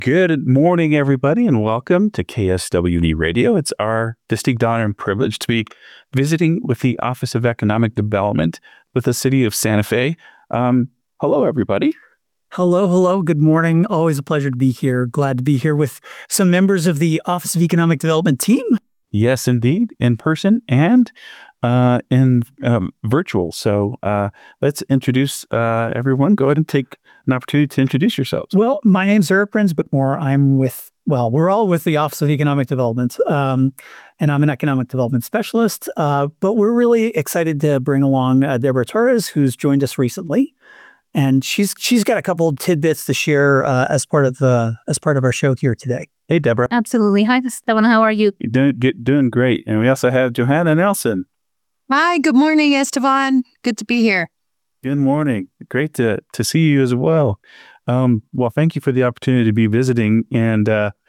Good morning, everybody, and welcome to KSWD Radio. It's our distinct honor and privilege to be visiting with the Office of Economic Development with the city of Santa Fe. Hello, everybody. Hello. Good morning. Always a pleasure to be here. Glad to be here with some members of the Office of Economic Development team. Yes, indeed, in person and in virtual. So let's introduce everyone. Go ahead and take an opportunity to introduce yourselves. Well, my name's Eric Brinsbitmore. We're all with the Office of Economic Development, and I'm an economic development specialist. But we're really excited to bring along Deborah Torres, who's joined us recently. And she's got a couple of tidbits to share as part of our show here today. Hey, Deborah. Absolutely. Hi, Esteban. How are you? Doing great. And we also have Johanna Nelson. Hi. Good morning, Esteban. Good to be here. Good morning. Great to see you as well. Well, thank you for the opportunity to be visiting. And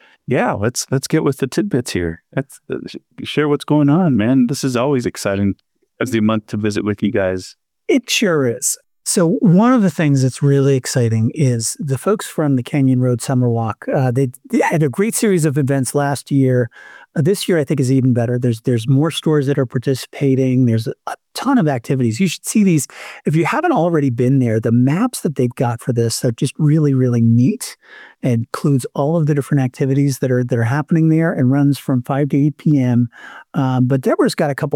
let's get with the tidbits here. Let's share what's going on, man. This is always exciting as the month to visit with you guys. It sure is. So one of the things that's really exciting is the folks from the Canyon Road Summer Walk. They had a great series of events last year. This year, I think, is even better. There's more stores that are participating. There's a ton of activities. You should see these. If you haven't already been there, the maps that they've got for this are just really, really neat. It includes all of the different activities that are happening there and runs from 5 to 8 p.m. But Deborah's got a couple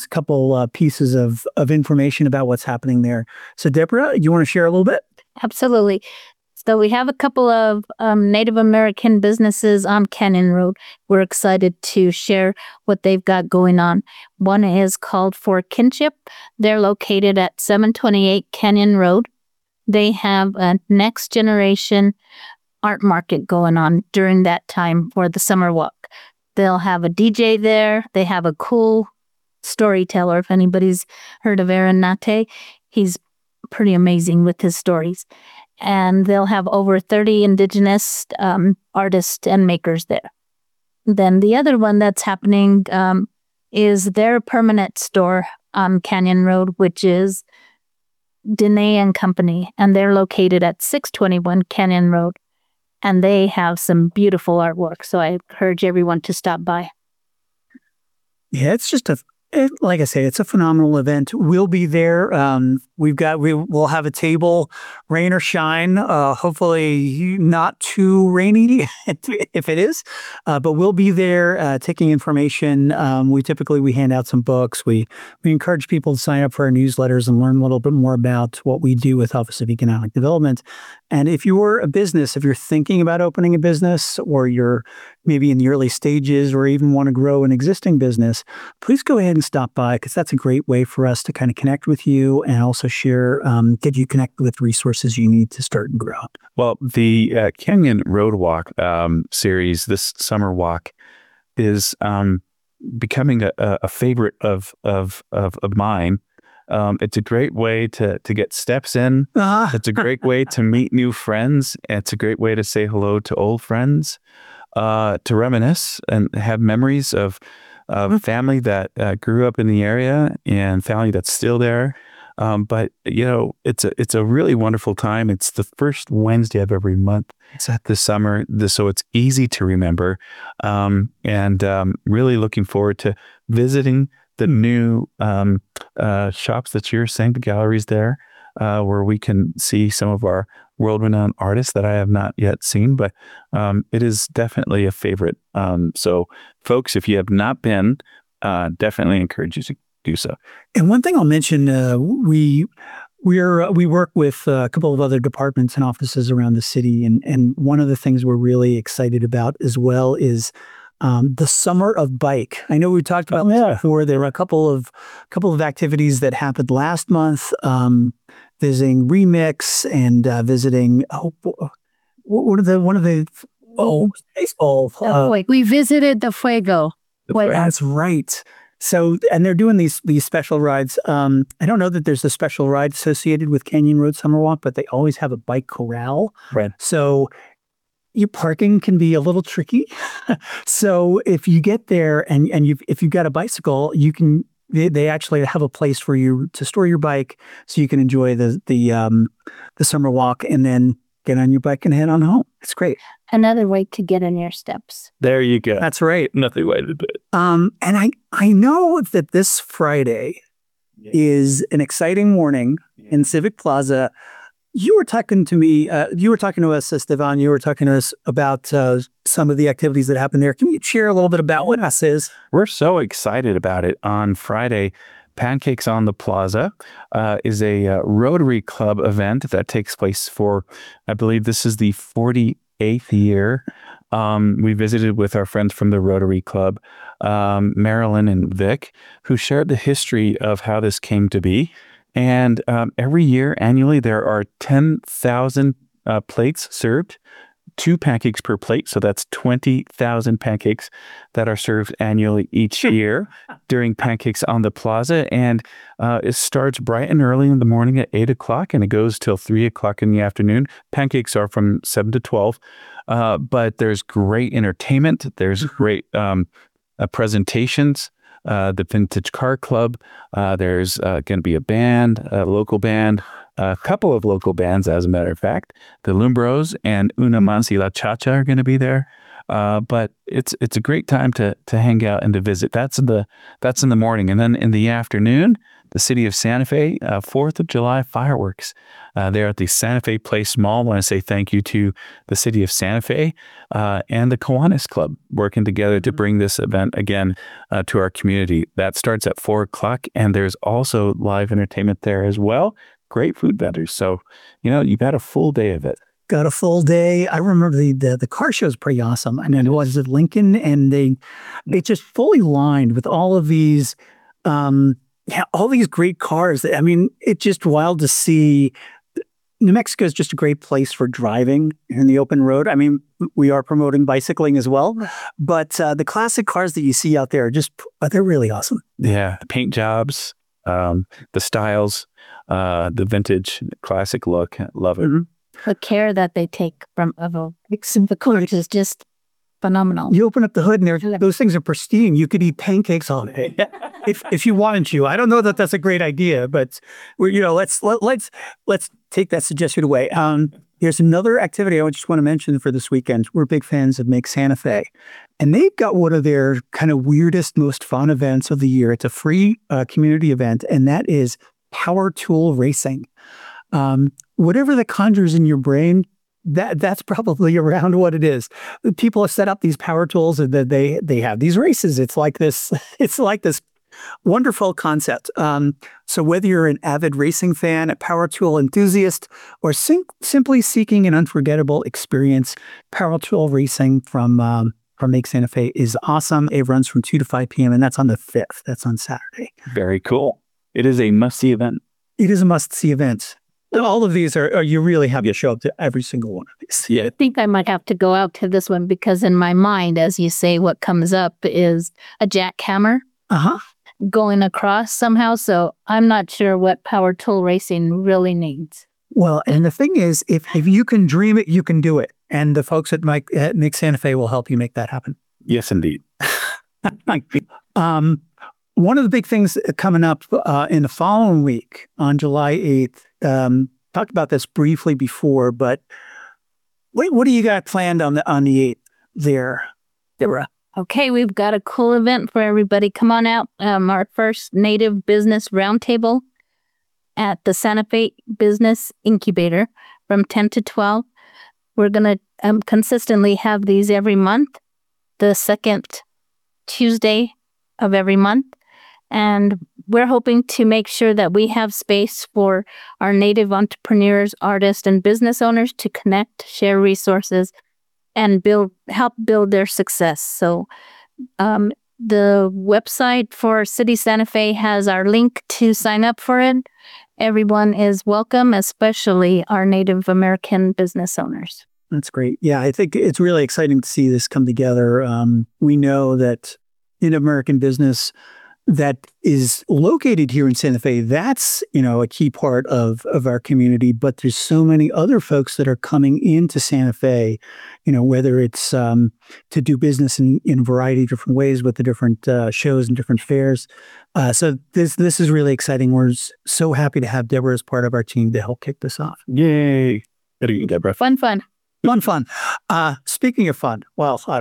pieces of information about what's happening there. So Deborah, you want to share a little bit? Absolutely. So we have a couple of Native American businesses on Canyon Road. We're excited to share what they've got going on. One is called For Kinship. They're located at 728 Canyon Road. They have a next generation art market going on during that time for the summer walk. They'll have a DJ there. They have a cool storyteller. If anybody's heard of Aaron Nate, he's pretty amazing with his stories. And they'll have over 30 indigenous artists and makers there. Then the other one that's happening is their permanent store on Canyon Road, which is Dene and Company, and they're located at 621 Canyon Road. And they have some beautiful artwork, so I encourage everyone to stop by. Yeah, like I say, it's a phenomenal event. We'll be there. We'll have a table, rain or shine. Hopefully not too rainy if it is. But we'll be there taking information. We hand out some books. We encourage people to sign up for our newsletters and learn a little bit more about what we do with Office of Economic Development. And if you're a business, if you're thinking about opening a business, or you're maybe in the early stages, or even want to grow an existing business, please go ahead and stop by, because that's a great way for us to kind of connect with you and also share, get you connected with resources you need to start and grow. Well, the Canyon Road Walk series, this summer walk, is becoming a favorite of mine. It's a great way to get steps in. It's a great way to meet new friends. It's a great way to say hello to old friends, to reminisce and have memories of family that grew up in the area and family that's still there. But it's a really wonderful time. It's the first Wednesday of every month. It's at the summer, so it's easy to remember. And really looking forward to visiting the new shops that you're saying, the galleries there, where we can see some of our world-renowned artists that I have not yet seen, but it is definitely a favorite. So folks, if you have not been, definitely encourage you to do so. And one thing I'll mention, we work with a couple of other departments and offices around the city, and one of the things we're really excited about as well is the Summer of Bike. I know we talked about this before. There were a couple of activities that happened last month, visiting Remix and visiting baseball. We visited the Fuego. That's right. So, and they're doing these special rides. I don't know that there's a special ride associated with Canyon Road Summer Walk, but they always have a bike corral. Right. So your parking can be a little tricky. So if you get there and if you've got a bicycle, they actually have a place for you to store your bike so you can enjoy the summer walk and then get on your bike and head on home. It's great. Another way to get in your steps. There you go. That's right. Nothing way to do it. And I know that this Friday is an exciting morning in Civic Plaza. You were talking to me, you were talking to us, Estevan, you were talking to us about some of the activities that happen there. Can you share a little bit about what this is? We're so excited about it. On Friday, Pancakes on the Plaza is a Rotary Club event that takes place for, I believe this is the 48th year. We visited with our friends from the Rotary Club, Marilyn and Vic, who shared the history of how this came to be. And every year, annually, there are 10,000 plates served, 2 pancakes per plate. So that's 20,000 pancakes that are served annually each year during Pancakes on the Plaza. And it starts bright and early in the morning at 8 o'clock and it goes till 3 o'clock in the afternoon. Pancakes are from 7 to 12. But there's great entertainment. There's great presentations. The Vintage Car Club. There's going to be a band, a local band, a couple of local bands, as a matter of fact. The Lumbros and Una Mas y la Cha-Cha are going to be there. But it's a great time to hang out and to visit. That's in the morning, and then in the afternoon, the City of Santa Fe 4th of July fireworks. There at the Santa Fe Place Mall. I want to say thank you to the City of Santa Fe and the Kiwanis Club working together to bring this event again to our community. That starts at 4 o'clock, and there's also live entertainment there as well. Great food vendors. So, you've got a full day of it. Got a full day. I remember the car show is pretty awesome. And it was at Lincoln, and they just fully lined with all of these, all these great cars. I mean, it's just wild to see. New Mexico is just a great place for driving in the open road. I mean, we are promoting bicycling as well, but the classic cars that you see out there they're really awesome. Yeah, the paint jobs, the styles, the vintage classic look. Love it. Mm-hmm. The care that they take fixing the cars is just phenomenal. You open up the hood and those things are pristine. You could eat pancakes all day if you wanted to. I don't know that that's a great idea, but let's take that suggestion away. Here's another activity I just want to mention for this weekend. We're big fans of Make Santa Fe, and they've got one of their kind of weirdest, most fun events of the year. It's a free community event, and that is power tool racing. Whatever that conjures in your brain, that's probably around what it is. People have set up these power tools and they have these races. It's like this wonderful concept. So whether you're an avid racing fan, a power tool enthusiast, or simply seeking an unforgettable experience, power tool racing from Make Santa Fe is awesome. It runs from 2 to 5 p.m. and that's on the 5th. That's on Saturday. Very cool. It is a must-see event. It is a must-see event. All of these are you really have to show up to every single one of these. Yeah. I think I might have to go out to this one because in my mind, as you say, what comes up is a jackhammer going across somehow. So I'm not sure what power tool racing really needs. Well, and the thing is, if you can dream it, you can do it. And the folks at Make Santa Fe will help you make that happen. Yes, indeed. One of the big things coming up in the following week on July 8th, talked about this briefly before, but what do you got planned on the 8th there, Deborah? Okay, we've got a cool event for everybody. Come on out. Our first Native Business Roundtable at the Santa Fe Business Incubator from 10 to 12. We're going to consistently have these every month, the second Tuesday of every month. And we're hoping to make sure that we have space for our Native entrepreneurs, artists, and business owners to connect, share resources, and help build their success. So the website for City Santa Fe has our link to sign up for it. Everyone is welcome, especially our Native American business owners. That's great. Yeah, I think it's really exciting to see this come together. We know that Native American business that is located here in Santa Fe, that's, a key part of our community, but there's so many other folks that are coming into Santa Fe, whether it's to do business in a variety of different ways with the different shows and different fairs. So this is really exciting. We're so happy to have Deborah as part of our team to help kick this off. Yay. Good to you, Deborah. Fun. Fun. Speaking of fun, well, I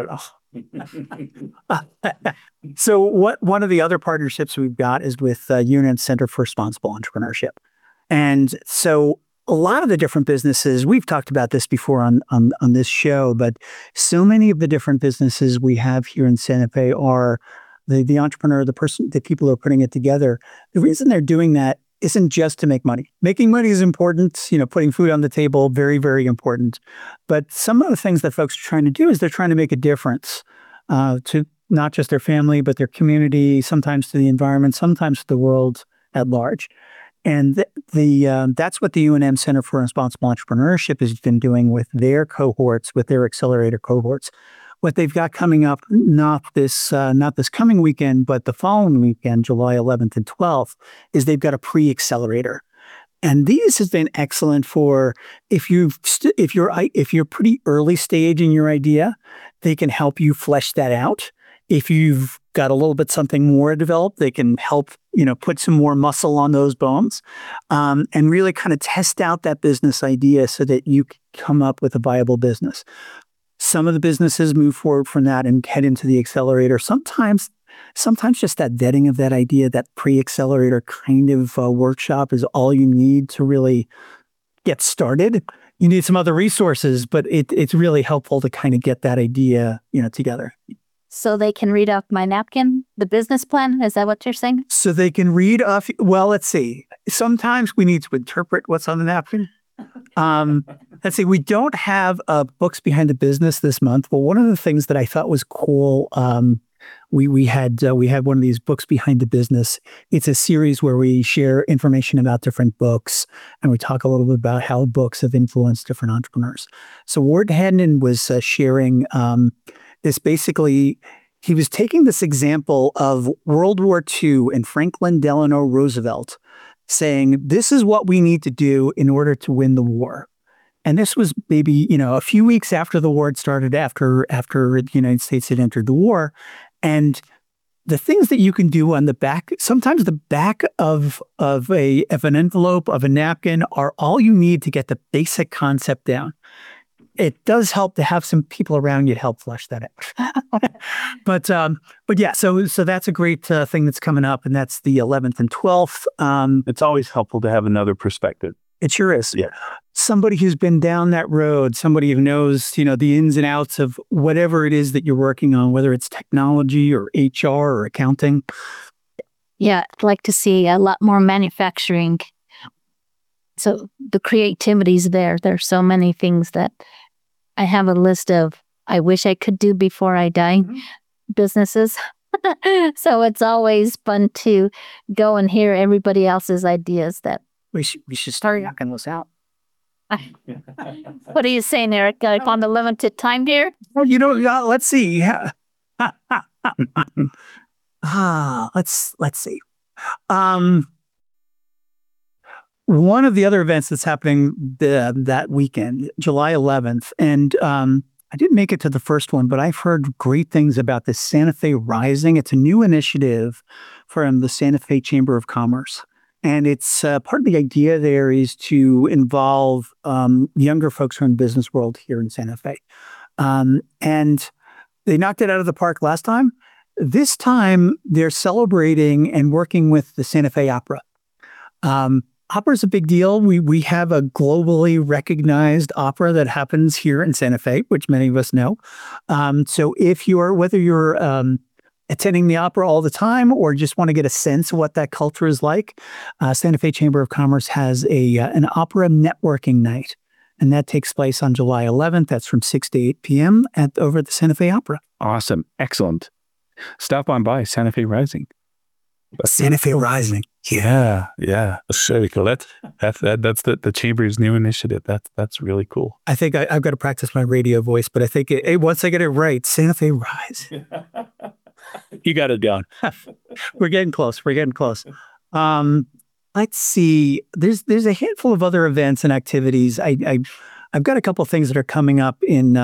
don't know. So one of the other partnerships we've got is with UNM Center for Responsible Entrepreneurship. And so a lot of the different businesses, we've talked about this before on this show, but so many of the different businesses we have here in Santa Fe are the entrepreneur, the people who are putting it together. The reason they're doing that isn't just to make money. Making money is important, putting food on the table, very, very important. But some of the things that folks are trying to do is they're trying to make a difference to not just their family, but their community, sometimes to the environment, sometimes to the world at large. And that's what the UNM Center for Responsible Entrepreneurship has been doing with their cohorts, with their accelerator cohorts. What they've got coming up, not this coming weekend, but the following weekend, July 11th and 12th, is they've got a pre-accelerator. And these have been excellent for if you're pretty early stage in your idea, they can help you flesh that out. If you've got a little bit something more developed, they can help, put some more muscle on those bones, and really kind of test out that business idea so that you can come up with a viable business. Some of the businesses move forward from that and head into the accelerator. Sometimes just that vetting of that idea, that pre-accelerator kind of workshop is all you need to really get started. You need some other resources, but it's really helpful to kind of get that idea, together. So they can read off my napkin, the business plan? Is that what you're saying? So they can read off, well, let's see. Sometimes we need to interpret what's on the napkin. Let's see, we don't have books behind the business this month. Well, one of the things that I thought was cool, we had one of these books behind the business. It's a series where we share information about different books, and we talk a little bit about how books have influenced different entrepreneurs. So Ward Hedden was sharing this. Basically, he was taking this example of World War II and Franklin Delano Roosevelt saying, this is what we need to do in order to win the war. And this was maybe, a few weeks after the war had started, after the United States had entered the war. And the things that you can do on the back, sometimes the back of an envelope, of a napkin, are all you need to get the basic concept down. It does help to have some people around you to help flesh that out. But yeah, so that's a great thing that's coming up, and that's the 11th and 12th. It's always helpful to have another perspective. It sure is. Yeah. Somebody who's been down that road, somebody who knows, the ins and outs of whatever it is that you're working on, whether it's technology or HR or accounting. Yeah, I'd like to see a lot more manufacturing. So the creativity's there. There's so many things that I have a list of I wish I could do before I die businesses. So it's always fun to go and hear everybody else's ideas that we should start knocking those out. What are you saying, Eric? On the limited time here? Well, let's see. Let's see. One of the other events that's happening that weekend, July 11th, and I didn't make it to the first one, but I've heard great things about the Santa Fe Rising. It's a new initiative from the Santa Fe Chamber of Commerce. And it's part of the idea there is to involve younger folks who are in the business world here in Santa Fe. And they knocked it out of the park last time. This time, they're celebrating and working with the Santa Fe Opera. Opera is a big deal. We have a globally recognized opera that happens here in Santa Fe, which many of us know. So whether you're attending the opera all the time or just want to get a sense of what that culture is like, Santa Fe Chamber of Commerce has an opera networking night. And that takes place on July 11th. That's from 6 to 8 p.m. over at the Santa Fe Opera. Awesome. Excellent. Stop on by Santa Fe Rising. Santa Fe Rising. Yeah. That's really cool. That's the Chamber's new initiative. That's really cool. I think I've got to practice my radio voice, but I think once I get it right, Santa Fe Rising. You got it down. We're getting close. Let's see. There's a handful of other events and activities. I've got a couple of things that are coming up in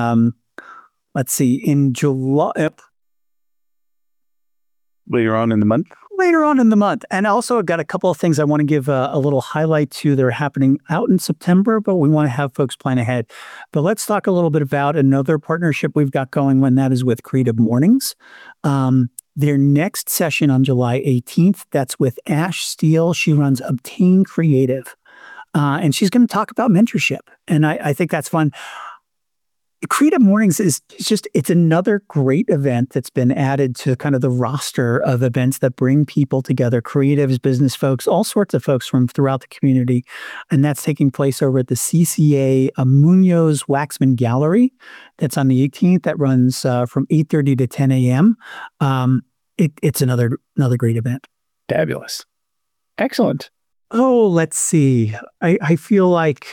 in July. Later on in the month? later on in the month. And also, I've got a couple of things I want to give a little highlight to that are happening out in September, but we want to have folks plan ahead. But let's talk a little bit about another partnership we've got going, when that is with Creative Mornings. Their next session on July 18th, that's with Ash Steele. She runs Obtain Creative. And she's going to talk about mentorship. And I think that's fun. Creative Mornings it's another great event that's been added to kind of the roster of events that bring people together, creatives, business folks, all sorts of folks from throughout the community. And that's taking place over at the CCA Munoz Waxman Gallery. That's on the 18th. That runs from 8:30 to 10 a.m. It's another great event. Fabulous. Excellent. Oh, let's see. I feel like,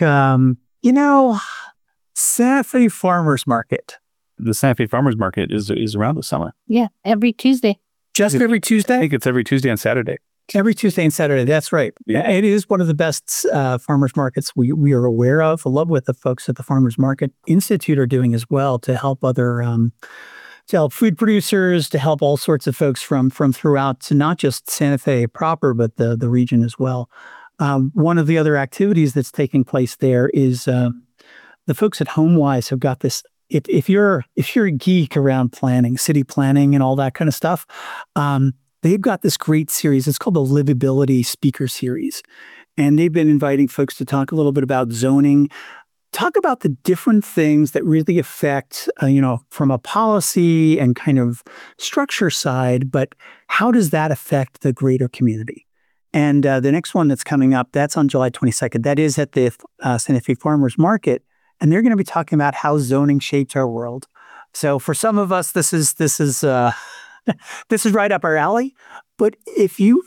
Santa Fe Farmers Market. The Santa Fe Farmers Market is around the summer. Yeah, every Tuesday. Just every I Tuesday? think it's every Tuesday and Saturday. Every Tuesday and Saturday. That's right. Yeah. It is one of the best farmers markets we are aware of. I love what the folks at the Farmers Market Institute are doing as well to help other to help food producers, to help all sorts of folks from throughout, to not just Santa Fe proper, but the region as well. One of the other activities that's taking place there is the folks at HomeWise have got this. If you're a geek around planning, city planning, and all that kind of stuff, they've got this great series. It's called the Livability Speaker Series, and they've been inviting folks to talk a little bit about zoning, talk about the different things that really affect, from a policy and kind of structure side, but how does that affect the greater community? And the next one that's coming up, that's on July 22nd. That is at the Santa Fe Farmers Market. And they're going to be talking about how zoning shapes our world. So for some of us, this is this is right up our alley. But if you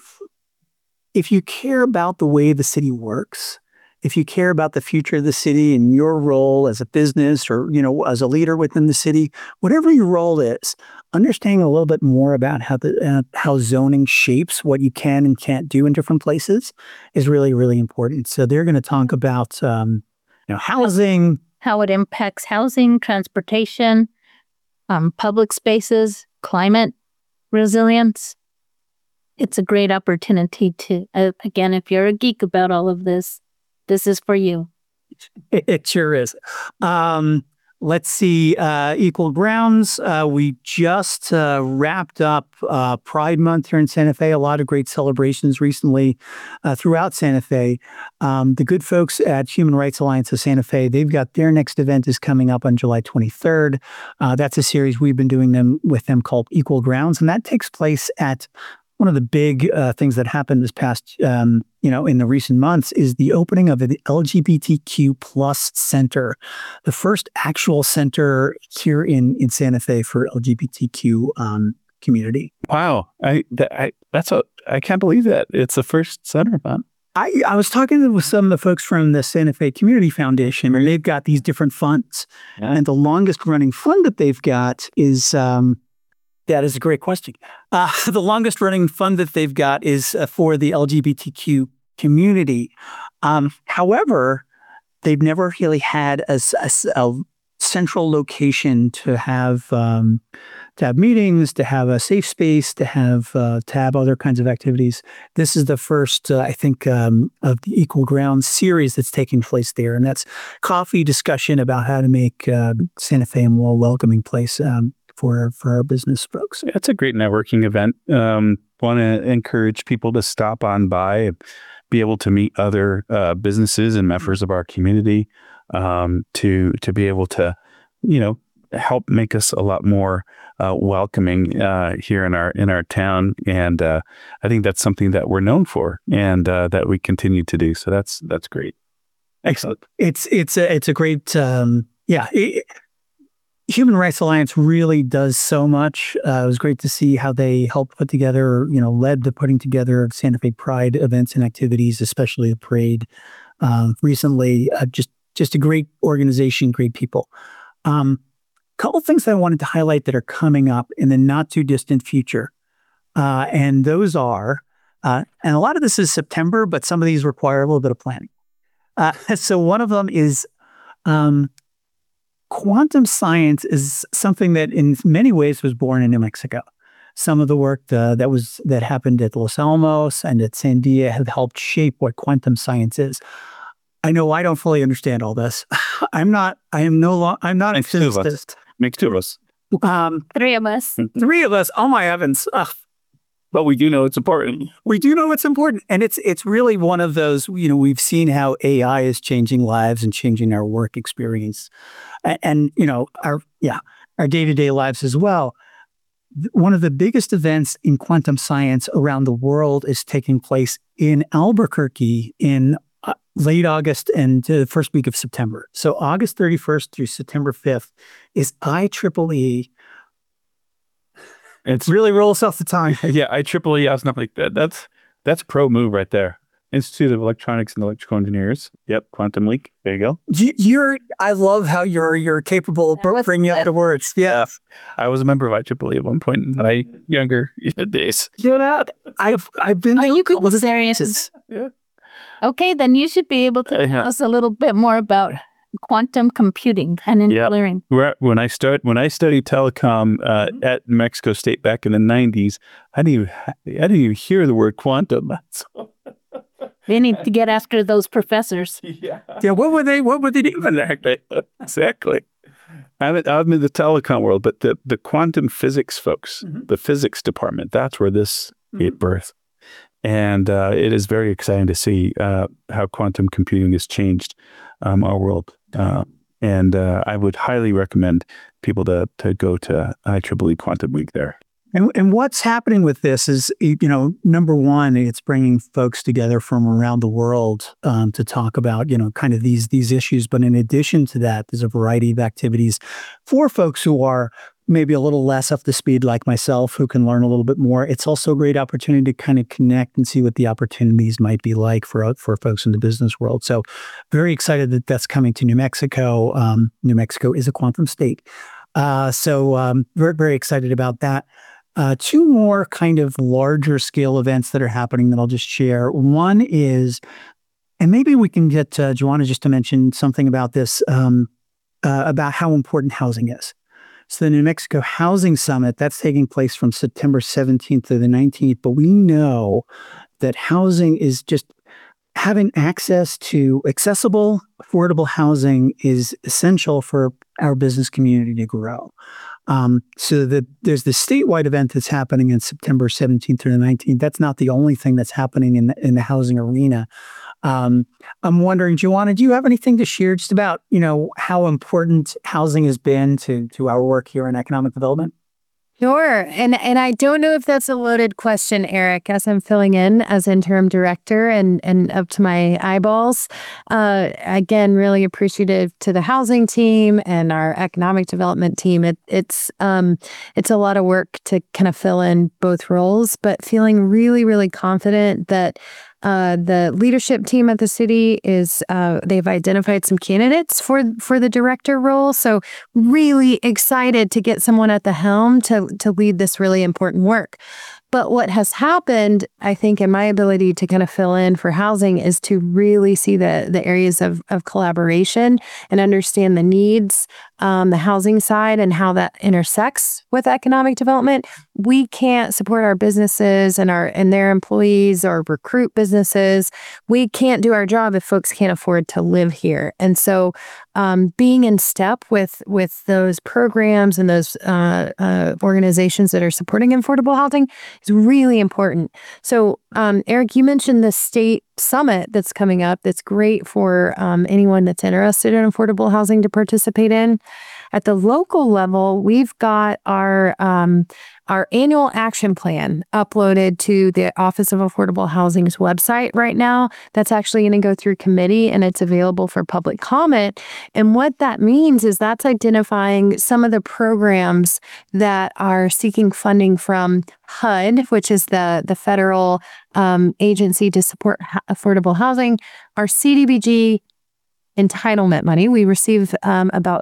care about the way the city works, if you care about the future of the city and your role as a business or as a leader within the city, whatever your role is, understanding a little bit more about how zoning shapes what you can and can't do in different places is really, really important. So they're going to talk about housing, how it impacts housing, transportation, public spaces, climate resilience. It's a great opportunity to, again, if you're a geek about all of this, this is for you. It sure is. Let's see, Equal Grounds. We just wrapped up Pride Month here in Santa Fe. A lot of great celebrations recently throughout Santa Fe. The good folks at Human Rights Alliance of Santa Fe, they've got their next event is coming up on July 23rd. That's a series we've been doing with them called Equal Grounds, and that takes place at one of the big things that happened this past, in the recent months is the opening of the LGBTQ plus center, the first actual center here in Santa Fe for LGBTQ community. Wow, I can't believe that it's the first center, man. I was talking with some of the folks from the Santa Fe Community Foundation, and they've got these different funds, and the longest running fund that they've got is. That is a great question. The longest running fund that they've got is for the LGBTQ community. However, they've never really had a central location to have meetings, to have a safe space, to have other kinds of activities. This is the first, I think, of the Equal Ground series that's taking place there, and that's coffee discussion about how to make Santa Fe a more welcoming place. For our business folks. It's a great networking event. Want to encourage people to stop on by and be able to meet other businesses and members of our community to be able to, help make us a lot more welcoming here in our town. And I think that's something that we're known for and that we continue to do. So that's great. Excellent. It's a great Human Rights Alliance really does so much. It was great to see how they helped put together, led the putting together of Santa Fe Pride events and activities, especially the parade recently. Just a great organization, great people. Couple things that I wanted to highlight that are coming up in the not too distant future. And those are, and a lot of this is September, but some of these require a little bit of planning. So one of them is quantum science is something that in many ways was born in New Mexico. some of the work that happened at Los Alamos and at Sandia have helped shape what quantum science is. I know I don't fully understand all this. I'm not a physicist. Makes two of us. Three of us. Three of us. Oh my heavens. But we do know it's important. We do know it's important. And it's really one of those, we've seen how AI is changing lives and changing our work experience and our day-to-day lives as well. One of the biggest events in quantum science around the world is taking place in Albuquerque in late August and the first week of September. So August 31st through September 5th is IEEE. It's really rolls off the tongue. Yeah, IEEE. I was not like that. That's pro move right there. Institute of Electronics and Electrical Engineers. Yep, Quantum Leak. There you go. I love how you're capable of bringing up the words. Yeah. I was a member of IEEE at one point in my younger days. I've been. Are you serious? Yeah. Okay, then you should be able to tell us a little bit more about quantum computing and engineering. When I studied telecom at New Mexico State back in the 90s, I didn't even hear the word quantum. We need to get after those professors. Yeah. What were they doing? Exactly. I'm in the telecom world, but the quantum physics folks, the physics department, that's where this gave birth. And it is very exciting to see how quantum computing has changed our world. And I would highly recommend people to go to IEEE Quantum Week there. And what's happening with this is, number one, it's bringing folks together from around the world to talk about, kind of these issues. But in addition to that, there's a variety of activities for folks who are maybe a little less up to speed like myself, who can learn a little bit more. It's also a great opportunity to kind of connect and see what the opportunities might be like for folks in the business world. So very excited that that's coming to New Mexico. New Mexico is a quantum state. So very, very excited about that. Two more kind of larger scale events that are happening that I'll just share. One is, and maybe we can get Joanna just to mention something about this, about how important housing is. So the New Mexico Housing Summit, that's taking place from September 17th to the 19th. But we know that housing is just having access to accessible, affordable housing is essential for our business community to grow. So there's this statewide event that's happening in September 17th through the 19th. That's not the only thing that's happening in the housing arena. I'm wondering, Joanna, do you have anything to share just about, how important housing has been to our work here in economic development? Sure. And I don't know if that's a loaded question, Eric, as I'm filling in as interim director and up to my eyeballs. Again, really appreciative to the housing team and our economic development team. It's a lot of work to kind of fill in both roles, but feeling really, really confident that the leadership team at the city is, they've identified some candidates for the director role. So really excited to get someone at the helm to lead this really important work. But what has happened, I think, in my ability to kind of fill in for housing is to really see the areas of collaboration and understand the needs, the housing side and how that intersects with economic development. We can't support our businesses and their employees or recruit businesses. We can't do our job if folks can't afford to live here. And so being in step with those programs and those organizations that are supporting affordable housing is really important. So, Eric, you mentioned the state summit that's coming up. That's great for anyone that's interested in affordable housing to participate in. At the local level, we've got our annual action plan uploaded to the Office of Affordable Housing's website right now. That's actually going to go through committee and it's available for public comment. And what that means is that's identifying some of the programs that are seeking funding from HUD, which is the federal agency to support affordable housing, our CDBG entitlement money. We receive about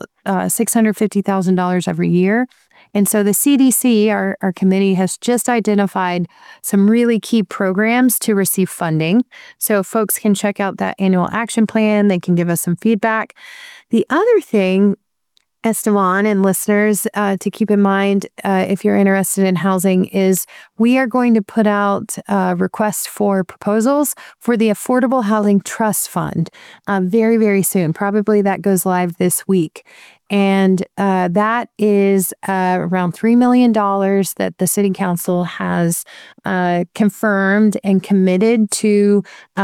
$650,000 every year. And so the CDC, our committee, has just identified some really key programs to receive funding. So folks can check out that annual action plan. They can give us some feedback. The other thing, Esteban, and listeners to keep in mind if you're interested in housing is we are going to put out requests for proposals for the Affordable Housing Trust Fund very, very soon. Probably that goes live this week. And that is around $3 million that the City Council has confirmed and committed to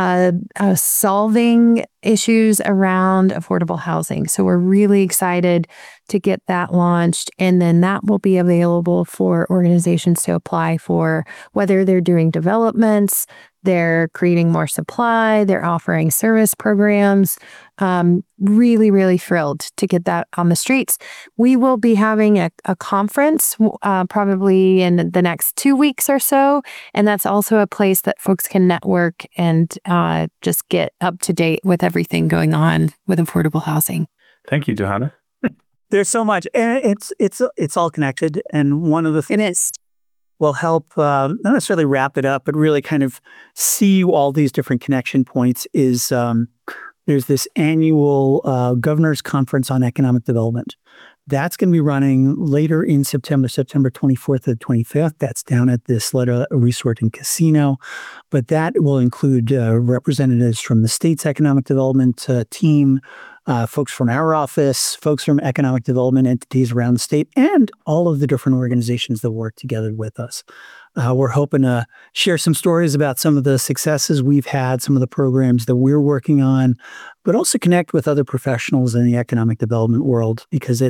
solving issues around affordable housing. So we're really excited to get that launched. And then that will be available for organizations to apply for, whether they're doing developments, they're creating more supply, they're offering service programs. Really, really thrilled to get that on the streets. We will be having a conference probably in the next 2 weeks or so. And that's also a place that folks can network and just get up to date with everything going on with affordable housing. Thank you, Johanna. There's so much, and it's all connected. And one of the things will help not necessarily wrap it up, but really kind of see all these different connection points is there's this annual Governor's Conference on Economic Development. That's going to be running later in September 24th to the 25th. That's down at the Isleta Resort and Casino. But that will include representatives from the state's economic development team, folks from our office, folks from economic development entities around the state, and all of the different organizations that work together with us. We're hoping to share some stories about some of the successes we've had, some of the programs that we're working on, but also connect with other professionals in the economic development world because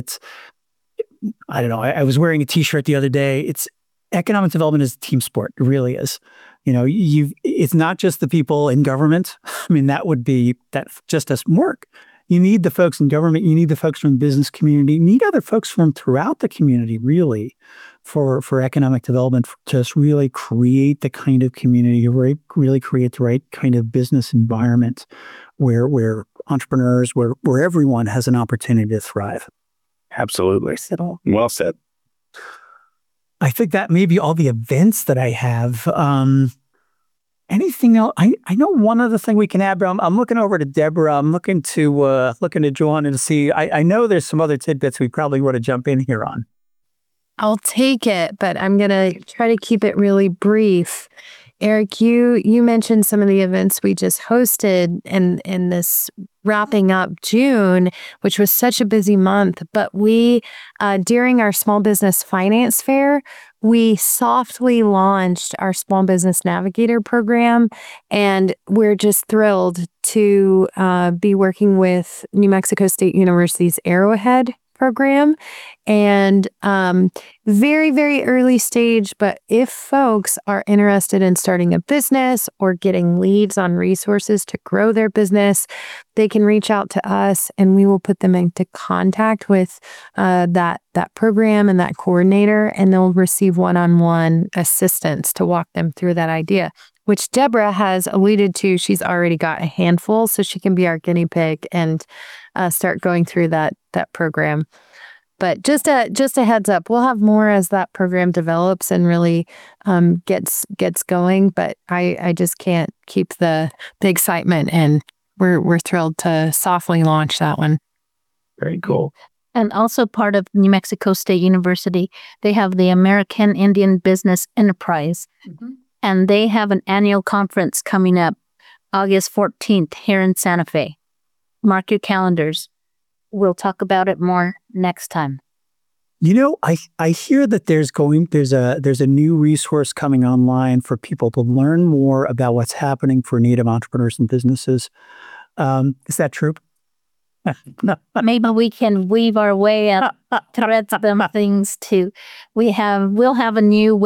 I don't know, I was wearing a t-shirt the other day. Economic development is a team sport. It really is. It's not just the people in government. I mean, that just doesn't work. You need the folks in government. You need the folks from the business community. You need other folks from throughout the community, really, for economic development, to just really create the kind of community, really create the right kind of business environment where entrepreneurs, where everyone has an opportunity to thrive. Absolutely. Well said. I think that may be all the events that I have. Anything else? I know one other thing we can add, but I'm looking over to Deborah. I'm looking to Joanna to see. I know there's some other tidbits we probably want to jump in here on. I'll take it, but I'm going to try to keep it really brief. Eric, you mentioned some of the events we just hosted in this wrapping up June, which was such a busy month. But we, during our Small Business Finance Fair, we softly launched our Small Business Navigator program, and we're just thrilled to be working with New Mexico State University's Arrowhead program. And very, very early stage, but if folks are interested in starting a business or getting leads on resources to grow their business, they can reach out to us and we will put them into contact with that program and that coordinator, and they'll receive one-on-one assistance to walk them through that idea, which Deborah has alluded to. She's already got a handful, so she can be our guinea pig and start going through that program. But just a heads up, we'll have more as that program develops and really gets going. But I just can't keep the excitement, and we're thrilled to softly launch that one. Very cool. And also part of New Mexico State University, they have the American Indian Business Enterprise. Mm-hmm. And they have an annual conference coming up August 14th here in Santa Fe. Mark your calendars. We'll talk about it more next time. I hear that there's a new resource coming online for people to learn more about what's happening for Native entrepreneurs and businesses. Is that true? No. Maybe we can weave our way up, thread them things too. We'll have a new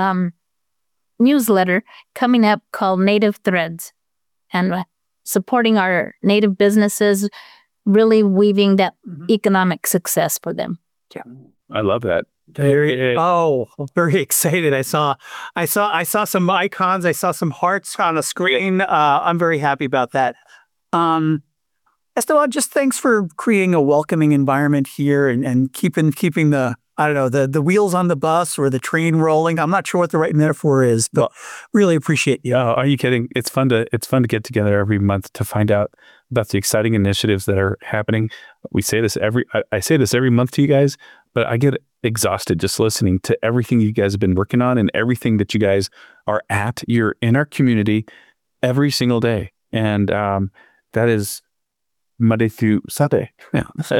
newsletter coming up called Native Threads, and supporting our Native businesses, really weaving that economic success for them. Yeah. I love that. Very excited. I saw some icons. I saw some hearts on the screen. I'm very happy about that. Esteban, just thanks for creating a welcoming environment here and keeping the I don't know, the wheels on the bus or the train rolling. I'm not sure what the right metaphor is, but really appreciate you. Oh, are you kidding? It's fun to get together every month to find out about the exciting initiatives that are happening. We say this I say this every month to you guys, but I get exhausted just listening to everything you guys have been working on and everything that you guys are at. You're in our community every single day. And that is Monday through Sunday. Yeah.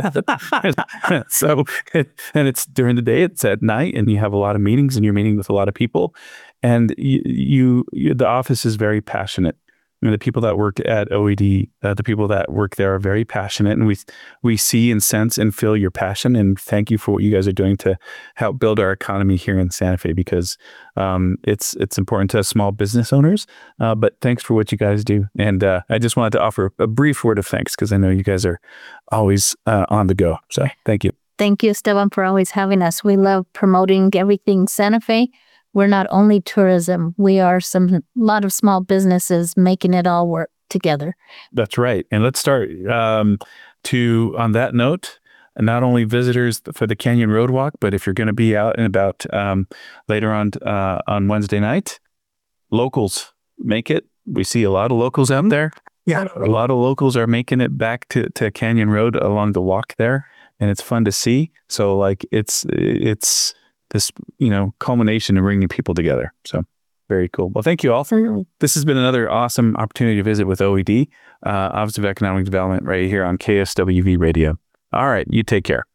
So, and it's during the day, it's at night, and you have a lot of meetings and you're meeting with a lot of people. And the office is very passionate. You know, the people that work at OED, the people that work there are very passionate, and we see and sense and feel your passion. And thank you for what you guys are doing to help build our economy here in Santa Fe, because it's important to small business owners. But thanks for what you guys do. And I just wanted to offer a brief word of thanks, because I know you guys are always on the go. So thank you. Thank you, Esteban, for always having us. We love promoting everything Santa Fe. We're not only tourism, we are a lot of small businesses making it all work together. That's right. And let's start on that note, not only visitors for the Canyon Road Walk, but if you're going to be out and about later on Wednesday night, locals make it. We see a lot of locals out there. Yeah. A lot of locals are making it back to Canyon Road along the walk there, and it's fun to see. So like it's this, culmination of bringing people together. So very cool. Well, thank you all. This has been another awesome opportunity to visit with OED, Office of Economic Development, right here on KSWV Radio. All right. You take care.